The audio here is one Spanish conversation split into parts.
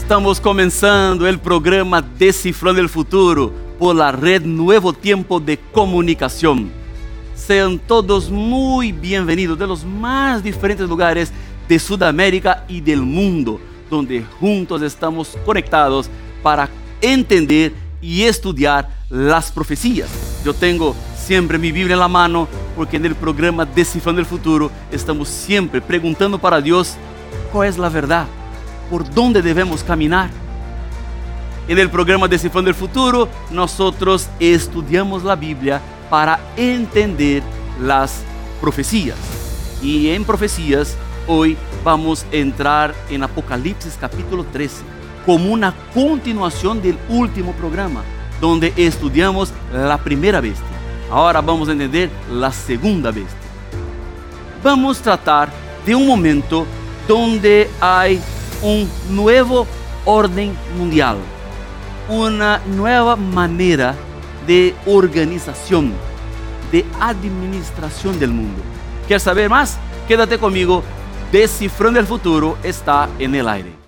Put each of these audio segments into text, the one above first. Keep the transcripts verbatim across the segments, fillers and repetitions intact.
Estamos comenzando el programa Descifrando el Futuro por la red Nuevo Tiempo de Comunicación. Sean todos muy bienvenidos de los más diferentes lugares de Sudamérica y del mundo, donde juntos estamos conectados para entender y estudiar las profecías. Yo tengo siempre mi Biblia en la mano porque en el programa Descifrando el Futuro estamos siempre preguntando para Dios cuál es la verdad, por dónde debemos caminar. En el programa Descifrando el Futuro nosotros estudiamos la Biblia para entender las profecías. Y en profecías hoy vamos a entrar en Apocalipsis capítulo trece como una continuación del último programa donde estudiamos la primera bestia. Ahora vamos a entender la segunda bestia. Vamos a tratar de un momento donde hay un nuevo orden mundial, una nueva manera de organización, de administración del mundo. ¿Quieres saber más? Quédate conmigo. Descifrando el Futuro está en el aire.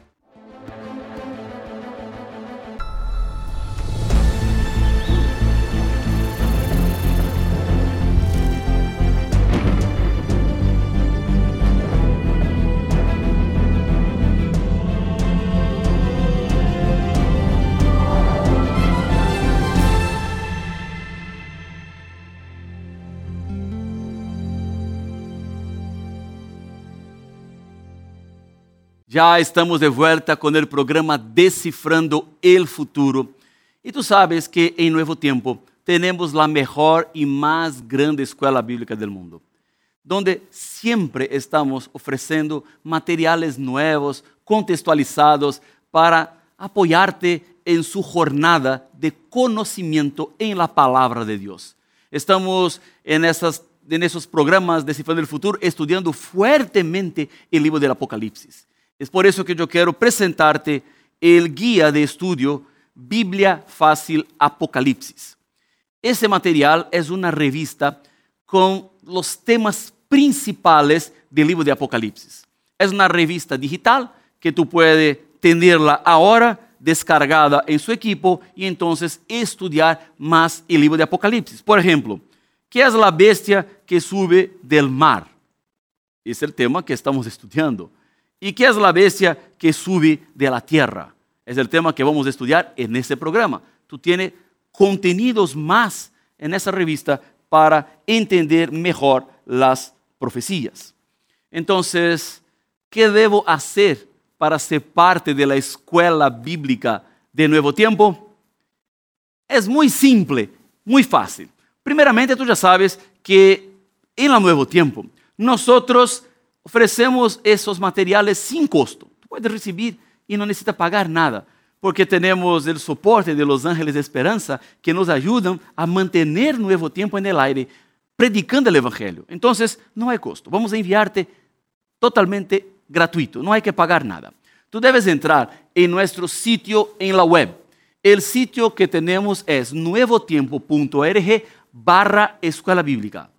Ya estamos de vuelta con el programa Descifrando el Futuro. Y tú sabes que en Nuevo Tiempo tenemos la mejor y más grande escuela bíblica del mundo, donde siempre estamos ofreciendo materiales nuevos, contextualizados, para apoyarte en su jornada de conocimiento en la palabra de Dios. Estamos en, esas, en esos programas Descifrando el Futuro estudiando fuertemente el libro del Apocalipsis. Es por eso que yo quiero presentarte el guía de estudio Biblia Fácil Apocalipsis. Ese material es una revista con los temas principales del libro de Apocalipsis. Es una revista digital que tú puedes tenerla ahora descargada en su equipo y entonces estudiar más el libro de Apocalipsis. Por ejemplo, ¿qué es la bestia que sube del mar? Es el tema que estamos estudiando. ¿Y qué es la bestia que sube de la tierra? Es el tema que vamos a estudiar en este programa. Tú tienes contenidos más en esa revista para entender mejor las profecías. Entonces, ¿qué debo hacer para ser parte de la escuela bíblica de Nuevo Tiempo? Es muy simple, muy fácil. Primeramente, tú ya sabes que en la Nuevo Tiempo nosotros ofrecemos esos materiales sin costo. Tú puedes recibir y no necesitas pagar nada, porque tenemos el soporte de los ángeles de esperanza que nos ayudan a mantener Nuevo Tiempo en el aire, predicando el Evangelio. Entonces, no hay costo. Vamos a enviarte totalmente gratuito, no hay que pagar nada. Tú debes entrar en nuestro sitio en la web. El sitio que tenemos es nuevotiempo.org barra escuela bíblica.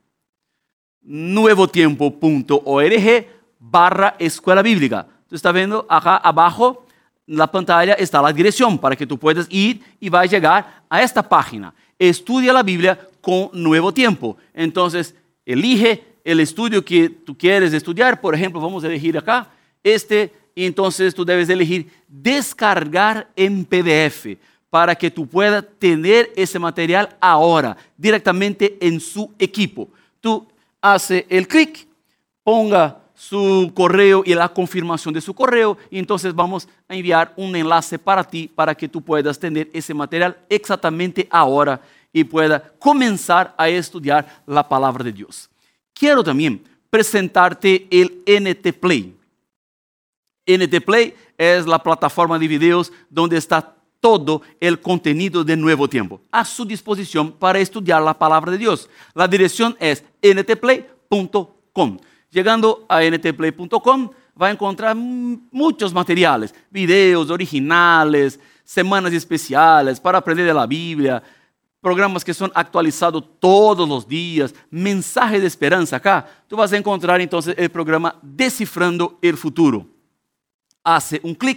nuevotiempo.org barra escuela bíblica. Tú estás viendo acá abajo en la pantalla está la dirección para que tú puedas ir y vas a llegar a esta página. Estudia la Biblia con Nuevo Tiempo. Entonces, elige el estudio que tú quieres estudiar. Por ejemplo, vamos a elegir acá este y entonces tú debes elegir descargar en P D F para que tú puedas tener ese material ahora directamente en su equipo. Tú hace el clic, ponga su correo y la confirmación de su correo y entonces vamos a enviar un enlace para ti para que tú puedas tener ese material exactamente ahora y pueda comenzar a estudiar la palabra de Dios. Quiero también presentarte el N T Play. N T Play es la plataforma de videos donde está todo el contenido de Nuevo Tiempo a su disposición para estudiar la palabra de Dios. La dirección es n t play punto com. Llegando a n t play punto com va a encontrar muchos materiales, videos originales, semanas especiales para aprender de la Biblia, programas que son actualizados todos los días, mensajes de esperanza acá. Tú vas a encontrar entonces el programa Descifrando el Futuro. Hace un clic,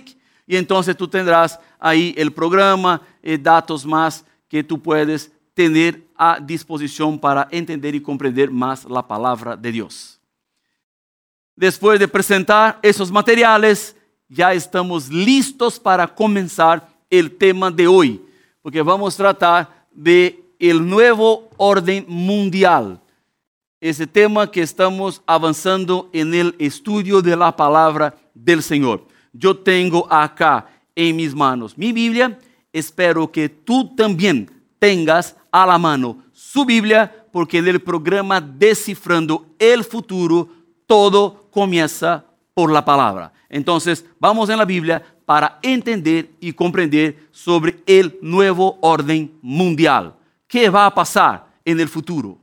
Y entonces tú tendrás ahí el programa, eh, datos más que tú puedes tener a disposición para entender y comprender más la palabra de Dios. Después de presentar esos materiales, ya estamos listos para comenzar el tema de hoy, porque vamos a tratar de el nuevo orden mundial. Ese tema que estamos avanzando en el estudio de la palabra del Señor. Yo tengo acá en mis manos mi Biblia. Espero que tú también tengas a la mano su Biblia, porque en el programa Descifrando el Futuro todo comienza por la palabra. Entonces, vamos en la Biblia para entender y comprender sobre el nuevo orden mundial. ¿Qué va a pasar en el futuro?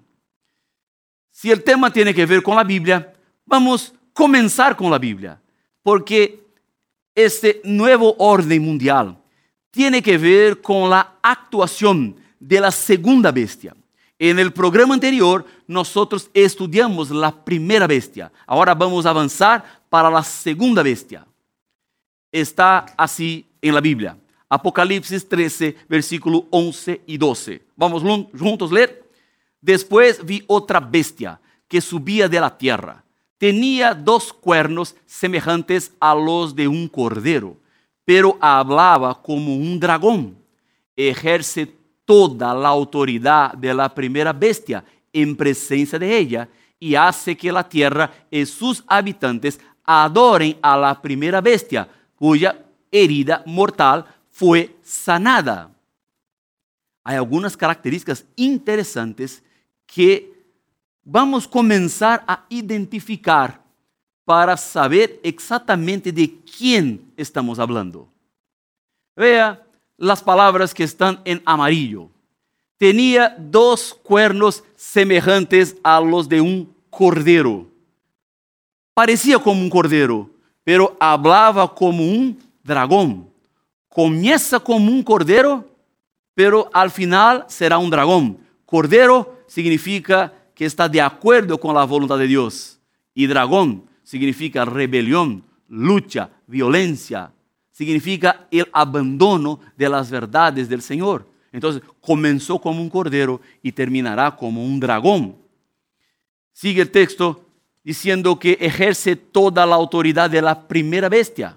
Si el tema tiene que ver con la Biblia, vamos a comenzar con la Biblia, porque este nuevo orden mundial tiene que ver con la actuación de la segunda bestia. En el programa anterior, nosotros estudiamos la primera bestia. Ahora vamos a avanzar para la segunda bestia. Está así en la Biblia. Apocalipsis trece, versículo once y doce. Vamos juntos a leer. Después vi otra bestia que subía de la tierra. Tenía dos cuernos semejantes a los de un cordero, pero hablaba como un dragón. Ejerce toda la autoridad de la primera bestia en presencia de ella y hace que la tierra y sus habitantes adoren a la primera bestia, cuya herida mortal fue sanada. Hay algunas características interesantes que vamos a comenzar a identificar para saber exactamente de quién estamos hablando. Vea las palabras que están en amarillo. Tenía dos cuernos semejantes a los de un cordero. Parecía como un cordero, pero hablaba como un dragón. Comienza como un cordero, pero al final será un dragón. Cordero significa que está de acuerdo con la voluntad de Dios. Y dragón significa rebelión, lucha, violencia. Significa el abandono de las verdades del Señor. Entonces, comenzó como un cordero y terminará como un dragón. Sigue el texto diciendo que ejerce toda la autoridad de la primera bestia.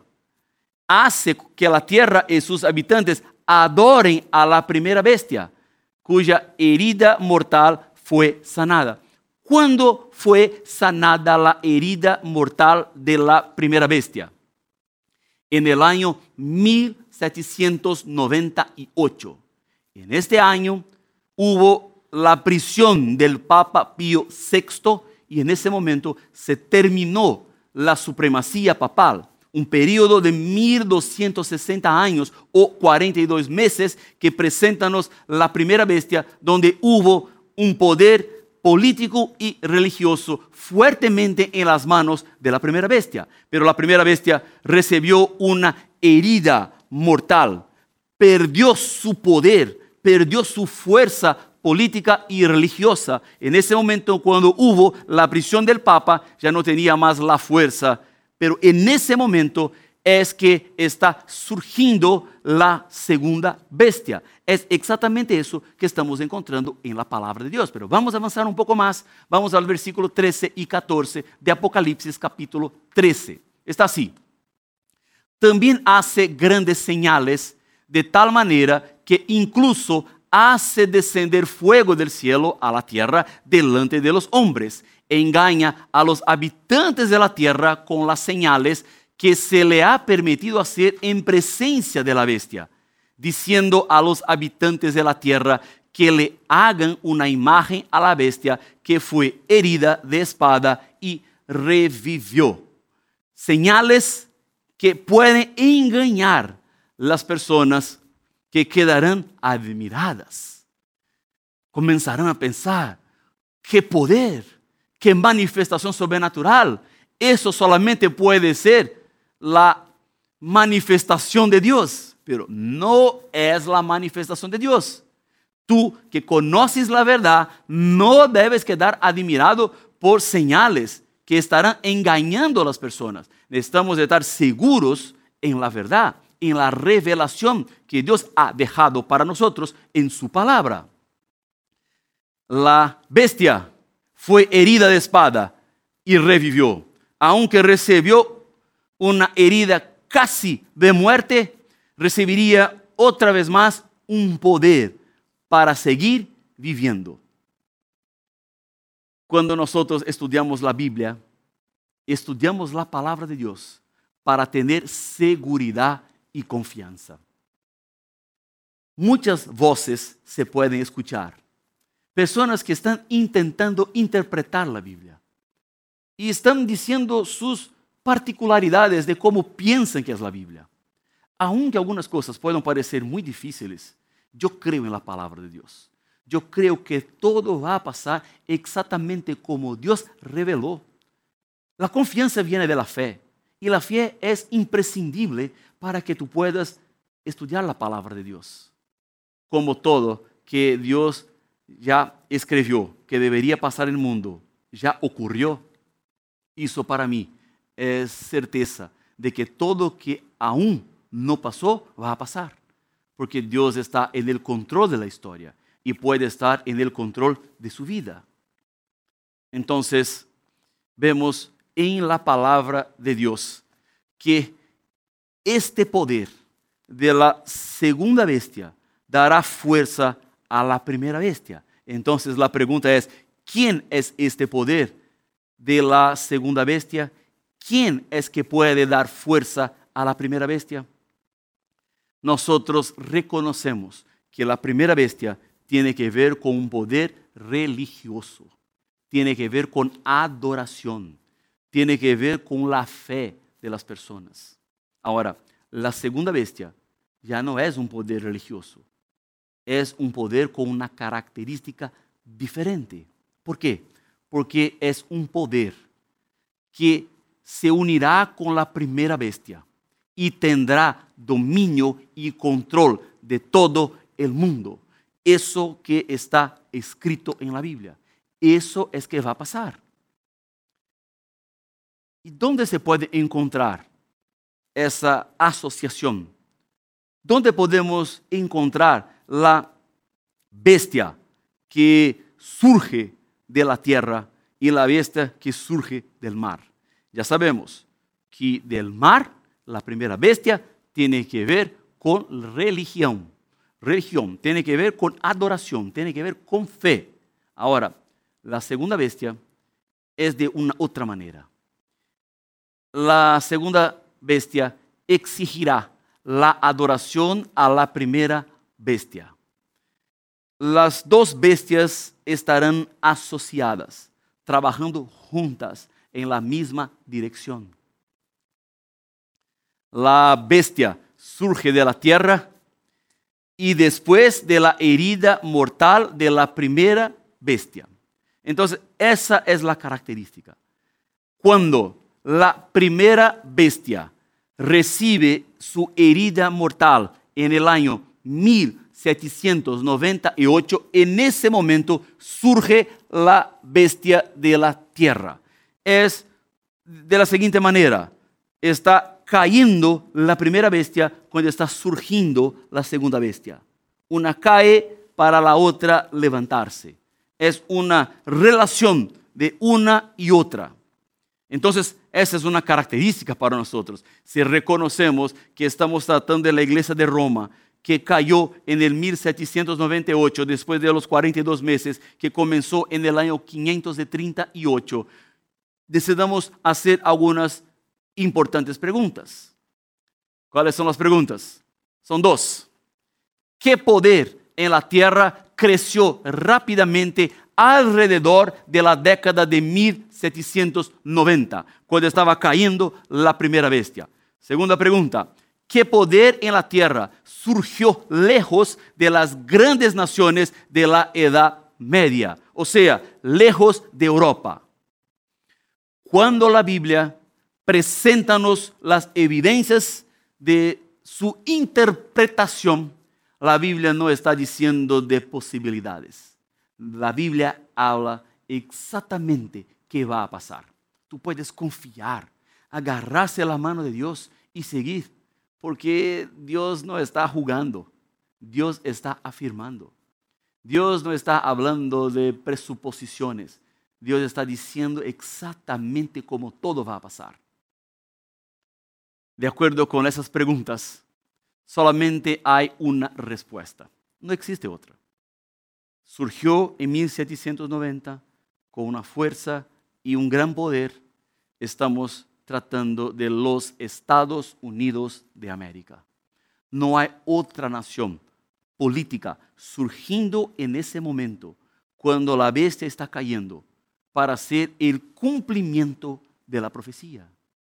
Hace que la tierra y sus habitantes adoren a la primera bestia, cuya herida mortal fue sanada. ¿Cuándo fue sanada la herida mortal de la primera bestia? En el año mil setecientos noventa y ocho. En este año hubo la prisión del Papa Pío sexto y en ese momento se terminó la supremacía papal. Un periodo de mil doscientos sesenta años o cuarenta y dos meses que preséntanos la primera bestia, donde hubo un poder político y religioso fuertemente en las manos de la primera bestia. Pero la primera bestia recibió una herida mortal, perdió su poder, perdió su fuerza política y religiosa. En ese momento, cuando hubo la prisión del Papa, ya no tenía más la fuerza. Pero en ese momento es que está surgiendo la segunda bestia. Es exactamente eso que estamos encontrando en la palabra de Dios. Pero vamos a avanzar un poco más. Vamos al versículo trece y catorce de Apocalipsis capítulo trece. Está así. También hace grandes señales de tal manera que incluso hace descender fuego del cielo a la tierra delante de los hombres. Engaña a los habitantes de la tierra con las señales que se le ha permitido hacer en presencia de la bestia, diciendo a los habitantes de la tierra que le hagan una imagen a la bestia que fue herida de espada y revivió. Señales que pueden engañar las personas que quedarán admiradas. Comenzarán a pensar, qué poder, qué manifestación sobrenatural. Eso solamente puede ser la manifestación de Dios, pero no es la manifestación de Dios. Tú que conoces la verdad, no debes quedar admirado por señales que estarán engañando a las personas. Necesitamos estar seguros en la verdad, en la revelación que Dios ha dejado para nosotros en su palabra. La bestia fue herida de espada y revivió. Aunque recibió una herida casi de muerte, recibiría otra vez más un poder para seguir viviendo. Cuando nosotros estudiamos la Biblia, estudiamos la palabra de Dios para tener seguridad y confianza. Muchas voces se pueden escuchar. Personas que están intentando interpretar la Biblia y están diciendo sus particularidades de cómo piensan que es la Biblia. Aunque algunas cosas puedan parecer muy difíciles, yo creo en la palabra de Dios. Yo creo que todo va a pasar exactamente como Dios reveló. La confianza viene de la fe y la fe es imprescindible para que tú puedas estudiar la palabra de Dios. Como todo que Dios ya escribió que debería pasar en el mundo, ya ocurrió. Eso para mí es certeza de que todo que aún no pasó va a pasar, porque Dios está en el control de la historia y puede estar en el control de su vida. Entonces, vemos en la palabra de Dios que este poder de la segunda bestia dará fuerza a la primera bestia. Entonces la pregunta es, ¿quién es este poder de la segunda bestia? ¿Quién es que puede dar fuerza a la primera bestia? Nosotros reconocemos que la primera bestia tiene que ver con un poder religioso, tiene que ver con adoración, tiene que ver con la fe de las personas. Ahora, la segunda bestia ya no es un poder religioso, es un poder con una característica diferente. ¿Por qué? Porque es un poder que se unirá con la primera bestia y tendrá dominio y control de todo el mundo. Eso que está escrito en la Biblia, eso es que va a pasar. ¿Y dónde se puede encontrar esa asociación? ¿Dónde podemos encontrar la bestia que surge de la tierra y la bestia que surge del mar? Ya sabemos que del mar, la primera bestia tiene que ver con religión. Religión tiene que ver con adoración, tiene que ver con fe. Ahora, la segunda bestia es de una otra manera. La segunda bestia exigirá la adoración a la primera bestia. Las dos bestias estarán asociadas, trabajando juntas en la misma dirección. La bestia surge de la tierra y después de la herida mortal de la primera bestia. Entonces, esa es la característica. Cuando la primera bestia recibe su herida mortal en el año mil setecientos noventa y ocho, en ese momento surge la bestia de la tierra. Es de la siguiente manera: está cayendo la primera bestia cuando está surgiendo la segunda bestia. Una cae para la otra levantarse. Es una relación de una y otra. Entonces, esa es una característica para nosotros. Si reconocemos que estamos tratando de la iglesia de Roma, que cayó en el mil setecientos noventa y ocho, después de los cuarenta y dos meses, que comenzó en el año quinientos treinta y ocho, decidamos hacer algunas importantes preguntas. ¿Cuáles son las preguntas? Son dos. ¿Qué poder en la tierra creció rápidamente alrededor de la década de mil setecientos noventa, cuando estaba cayendo la primera bestia? Segunda pregunta: ¿qué poder en la tierra surgió lejos de las grandes naciones de la Edad Media? O sea, lejos de Europa. Cuando la Biblia preséntanos las evidencias de su interpretación, la Biblia no está diciendo de posibilidades. La Biblia habla exactamente qué va a pasar. Tú puedes confiar, agarrarse a la mano de Dios y seguir, porque Dios no está jugando, Dios está afirmando. Dios no está hablando de presuposiciones, Dios está diciendo exactamente cómo todo va a pasar. De acuerdo con esas preguntas, solamente hay una respuesta, no existe otra. Surgió en mil setecientos noventa con una fuerza y un gran poder. Estamos tratando de los Estados Unidos de América. No hay otra nación política surgiendo en ese momento, cuando la bestia está cayendo, para hacer el cumplimiento de la profecía.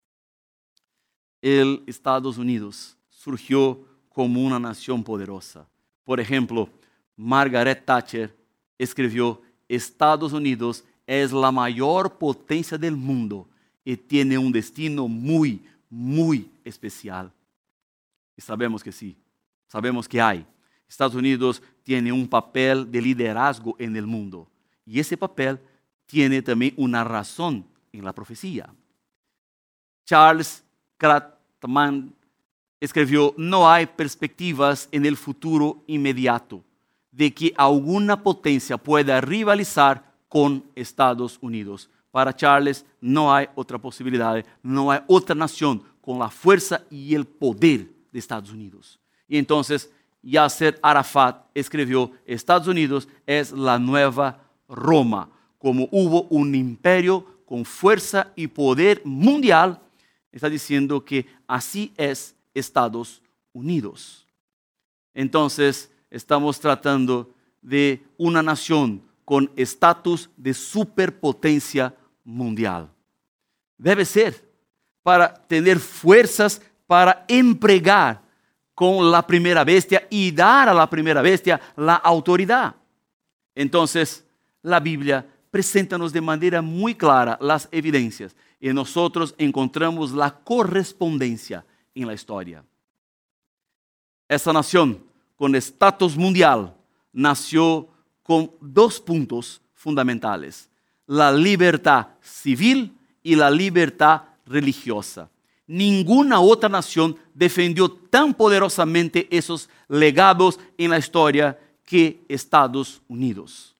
El Estados Unidos surgió como una nación poderosa. Por ejemplo, Margaret Thatcher escribió: Estados Unidos es la mayor potencia del mundo y tiene un destino muy, muy especial. Y sabemos que sí, sabemos que hay. Estados Unidos tiene un papel de liderazgo en el mundo. Y ese papel tiene también una razón en la profecía. Charles Cratman escribió: no hay perspectivas en el futuro inmediato de que alguna potencia pueda rivalizar con Estados Unidos. Para Charles no hay otra posibilidad, no hay otra nación con la fuerza y el poder de Estados Unidos. Y entonces Yasser Arafat escribió: Estados Unidos es la nueva Roma. Como hubo un imperio con fuerza y poder mundial, está diciendo que así es Estados Unidos. Entonces estamos tratando de una nación con estatus de superpotencia mundial. Debe ser para tener fuerzas para empregar con la primera bestia y dar a la primera bestia la autoridad. Entonces, la Biblia presenta-nos de manera muy clara las evidencias y nosotros encontramos la correspondencia en la historia. Esa nación con estatus mundial nació con dos puntos fundamentales: la libertad civil y la libertad religiosa. Ninguna otra nación defendió tan poderosamente esos legados en la historia que Estados Unidos.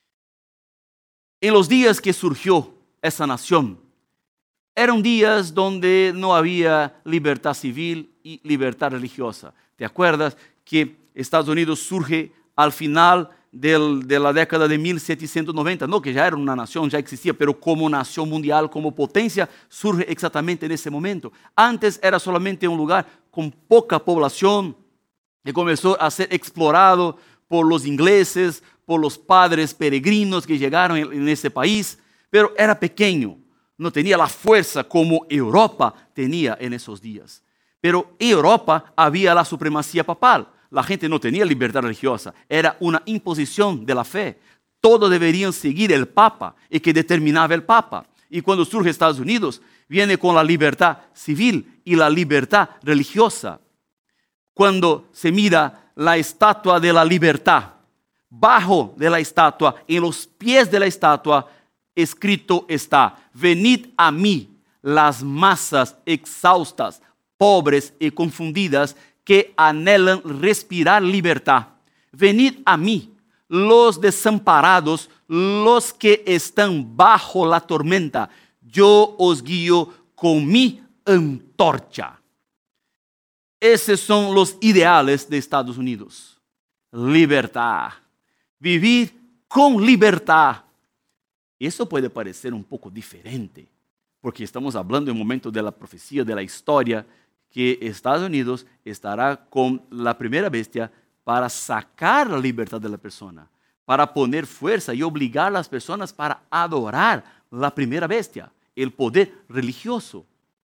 En los días que surgió esa nación, eran días donde no había libertad civil y libertad religiosa. ¿Te acuerdas que Estados Unidos surge al final del, de la década de mil setecientos noventa? No que ya era una nación, ya existía, pero como nación mundial, como potencia, surge exactamente en ese momento. Antes era solamente un lugar con poca población que comenzó a ser explorado por los ingleses, por los padres peregrinos que llegaron en, en ese país, pero era pequeño, no tenía la fuerza como Europa tenía en esos días. Pero en Europa había la supremacía papal. La gente no tenía libertad religiosa, era una imposición de la fe. Todos deberían seguir el Papa y que determinaba el Papa. Y cuando surge Estados Unidos, viene con la libertad civil y la libertad religiosa. Cuando se mira la estatua de la libertad, bajo de la estatua, en los pies de la estatua, escrito está: venid a mí las masas exhaustas, pobres y confundidas, que anhelan respirar libertad. Venid a mí, los desamparados, los que están bajo la tormenta. Yo os guío con mi antorcha. Esos son los ideales de Estados Unidos. Libertad. Vivir con libertad. Eso puede parecer un poco diferente, porque estamos hablando en un momento de la profecía, de la historia, que Estados Unidos estará con la primera bestia para sacar la libertad de la persona, para poner fuerza y obligar a las personas para adorar la primera bestia, el poder religioso.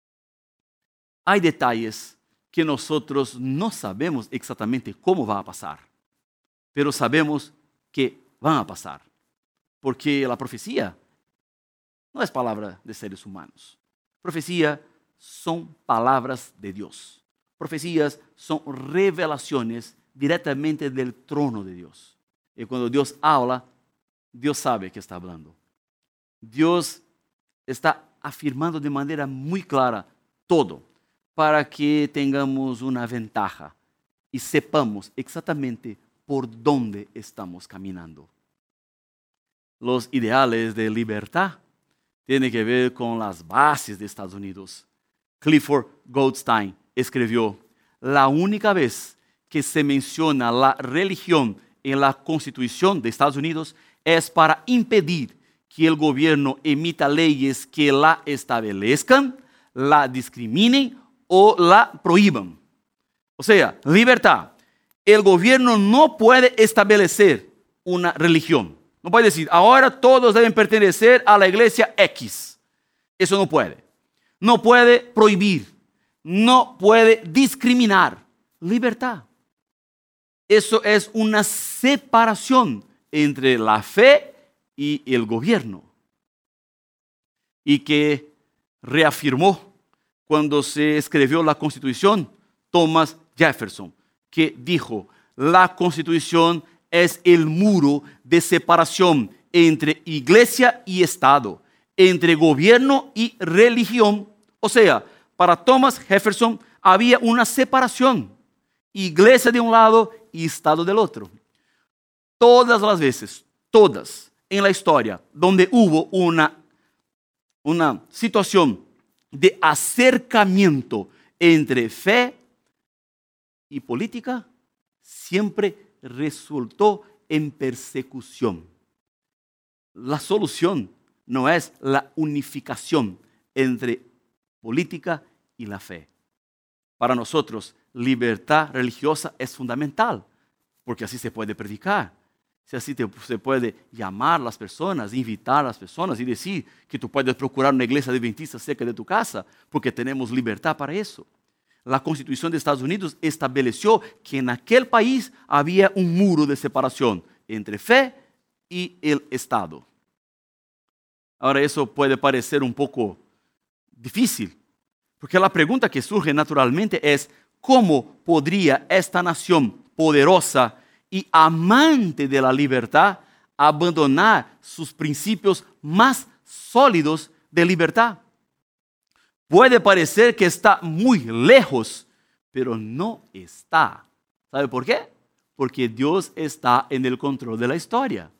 Hay detalles que nosotros no sabemos exactamente cómo va a pasar, pero sabemos que van a pasar, porque la profecía no es palabra de seres humanos. Profecía son palabras de Dios. Profecías son revelaciones directamente del trono de Dios. Y cuando Dios habla, Dios sabe que está hablando. Dios está afirmando de manera muy clara todo. para que tengamos una ventaja y sepamos exactamente por dónde estamos caminando. Los ideales de libertad tienen que ver con las bases de Estados Unidos. Clifford Goldstein escribió: la única vez que se menciona la religión en la Constitución de Estados Unidos es para impedir que el gobierno emita leyes que la establezcan, la discriminen o la prohíban. O sea, libertad. El gobierno no puede establecer una religión. No puede decir, ahora todos deben pertenecer a la iglesia X. Eso no puede. No puede prohibir. No puede discriminar. Libertad. Eso es una separación entre la fe y el gobierno. Y que reafirmó cuando se escribió la Constitución Thomas Jefferson, que dijo, la Constitución es el muro de separación entre iglesia y Estado, entre gobierno y religión. O sea, para Thomas Jefferson había una separación, iglesia de un lado y Estado del otro. Todas las veces, todas en la historia donde hubo una, una situación de acercamiento entre fe y política, siempre resultó en persecución. La solución no es la unificación entre política y la fe. Para nosotros, libertad religiosa es fundamental, porque así se puede predicar, si así te, se puede llamar a las personas, invitar a las personas y decir que tú puedes procurar una iglesia adventista cerca de tu casa, porque tenemos libertad para eso. La Constitución de Estados Unidos estableció que en aquel país había un muro de separación entre fe y el Estado. Ahora, eso puede parecer un poco difícil, porque la pregunta que surge naturalmente es, ¿cómo podría esta nación poderosa y amante de la libertad abandonar sus principios más sólidos de libertad? Puede parecer que está muy lejos, pero no está. ¿Sabe por qué? Porque Dios está en el control de la historia.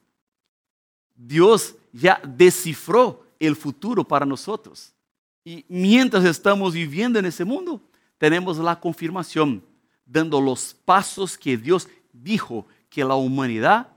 Dios ya descifró el futuro para nosotros. Y mientras estamos viviendo en ese mundo, tenemos la confirmación, dando los pasos que Dios dijo que la humanidad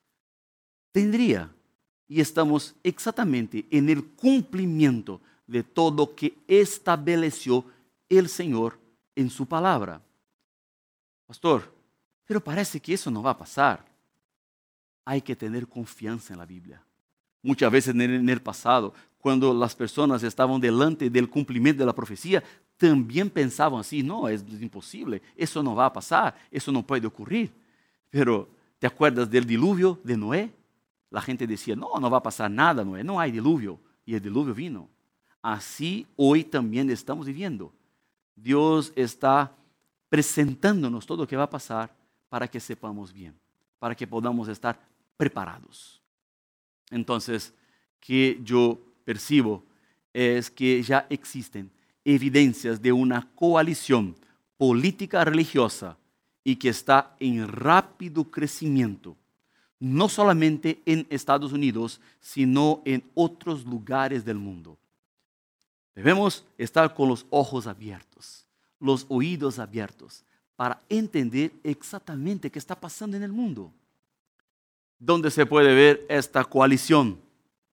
tendría. Y estamos exactamente en el cumplimiento de todo que estableció el Señor en su palabra. Pastor, pero parece que eso no va a pasar. Hay que tener confianza en la Biblia. Muchas veces en el pasado, cuando las personas estaban delante del cumplimiento de la profecía, también pensaban así, no, es imposible, eso no va a pasar, eso no puede ocurrir. Pero, ¿te acuerdas del diluvio de Noé? La gente decía, no, no va a pasar nada, Noé, no hay diluvio. Y el diluvio vino. Así hoy también estamos viviendo. Dios está presentándonos todo lo que va a pasar para que sepamos bien, para que podamos estar preparados. Entonces, que yo percibo es que ya existen evidencias de una coalición política religiosa y que está en rápido crecimiento, no solamente en Estados Unidos, sino en otros lugares del mundo. Debemos estar con los ojos abiertos, los oídos abiertos, para entender exactamente qué está pasando en el mundo. ¿Dónde se puede ver esta coalición?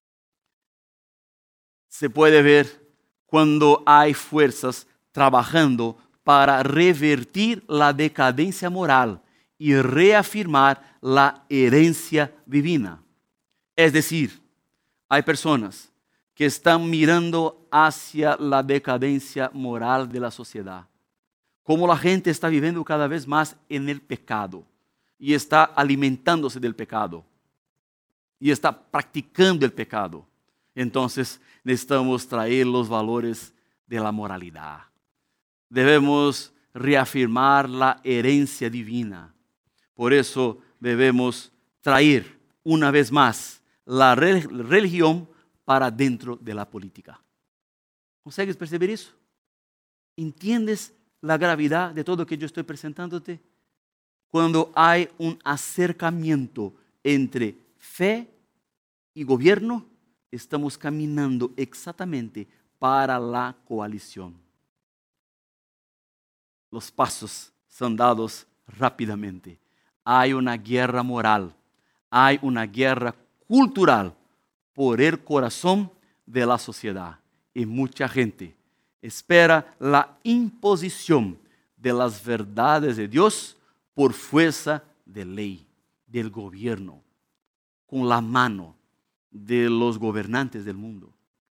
Se puede ver cuando hay fuerzas trabajando para revertir la decadencia moral y reafirmar la herencia divina. Es decir, hay personas que están mirando hacia la decadencia moral de la sociedad. Como la gente está viviendo cada vez más en el pecado y está alimentándose del pecado y está practicando el pecado. Entonces necesitamos traer los valores de la moralidad. Debemos reafirmar la herencia divina. Por eso debemos traer una vez más la religión para dentro de la política. ¿Consegues perceber eso? ¿Entiendes la gravedad de todo lo que yo estoy presentándote? Cuando hay un acercamiento entre fe y gobierno, estamos caminando exactamente para la coalición. Los pasos son dados rápidamente. Hay una guerra moral, hay una guerra cultural por el corazón de la sociedad. Y mucha gente espera la imposición de las verdades de Dios por fuerza de ley, del gobierno, con la mano de los gobernantes del mundo.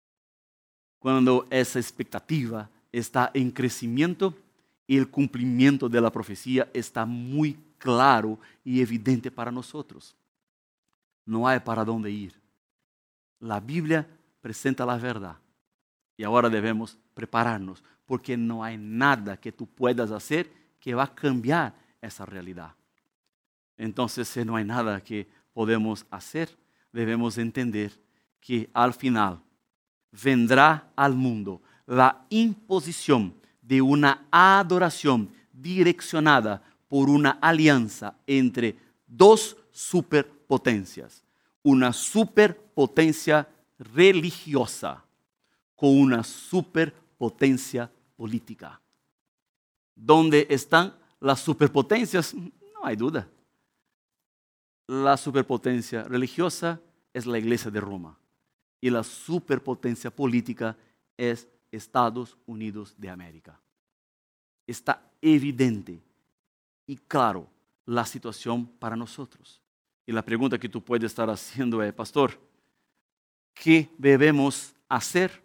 Cuando esa expectativa está en crecimiento, el cumplimiento de la profecía está muy claro y evidente para nosotros. No hay para dónde ir. La Biblia presenta la verdad y ahora debemos prepararnos porque no hay nada que tú puedas hacer que va a cambiar esa realidad. Entonces, si no hay nada que podemos hacer, debemos entender que al final vendrá al mundo la imposición de una adoración direccionada por una alianza entre dos superpotencias. Una superpotencia religiosa con una superpotencia política. ¿Dónde están las superpotencias? No hay duda. La superpotencia religiosa es la Iglesia de Roma y la superpotencia política es Estados Unidos de América. Está evidente y claro la situación para nosotros. Y la pregunta que tú puedes estar haciendo es, pastor, ¿qué debemos hacer?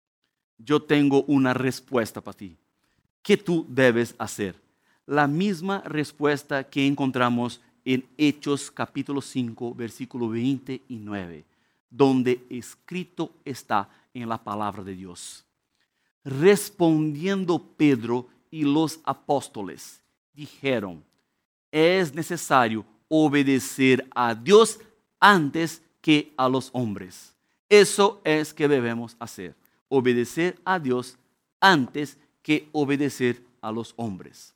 Yo tengo una respuesta para ti. ¿Qué tú debes hacer? La misma respuesta que encontramos en Hechos capítulo cinco, versículo veinte y nueve, donde escrito está en la palabra de Dios. Respondiendo Pedro y los apóstoles, dijeron, es necesario obedecer a Dios antes que a los hombres. Eso es que debemos hacer. Obedecer a Dios antes que obedecer a los hombres.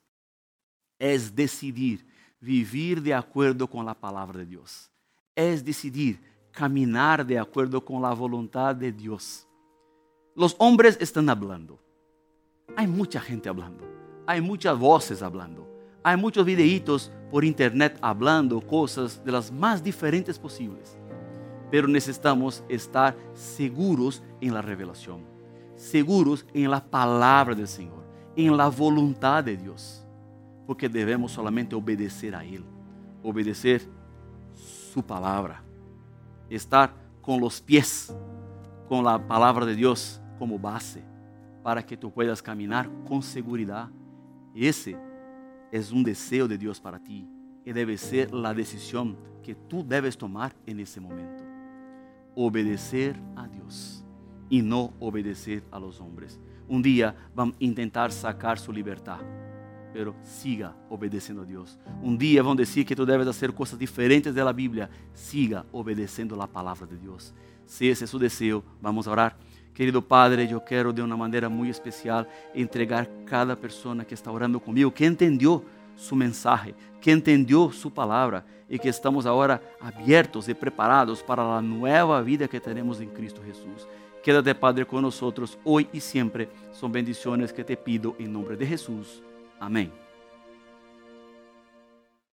Es decidir vivir de acuerdo con la palabra de Dios. Es decidir caminar de acuerdo con la voluntad de Dios. Los hombres están hablando. Hay mucha gente hablando. Hay muchas voces hablando. Hay muchos videitos por internet hablando cosas de las más diferentes posibles. Pero necesitamos estar seguros en la revelación. Seguros en la palabra del Señor. En la voluntad de Dios. Porque debemos solamente obedecer a Él. Obedecer su palabra. Estar con los pies, con la palabra de Dios como base, para que tú puedas caminar con seguridad. Ese es un deseo de Dios para ti y debe ser la decisión que tú debes tomar en ese momento. Obedecer a Dios y no obedecer a los hombres. Un día van a intentar sacar su libertad, pero siga obedeciendo a Dios. Un día van a decir que tú debes hacer cosas diferentes de la Biblia. Siga obedeciendo la palabra de Dios. Si ese es su deseo, vamos a orar. Querido Padre, yo quiero de una manera muy especial entregar cada persona que está orando conmigo, que entendió su mensaje, que entendió su palabra y que estamos ahora abiertos y preparados para la nueva vida que tenemos en Cristo Jesús. Quédate, Padre, con nosotros hoy y siempre. Son bendiciones que te pido en nombre de Jesús. Amém.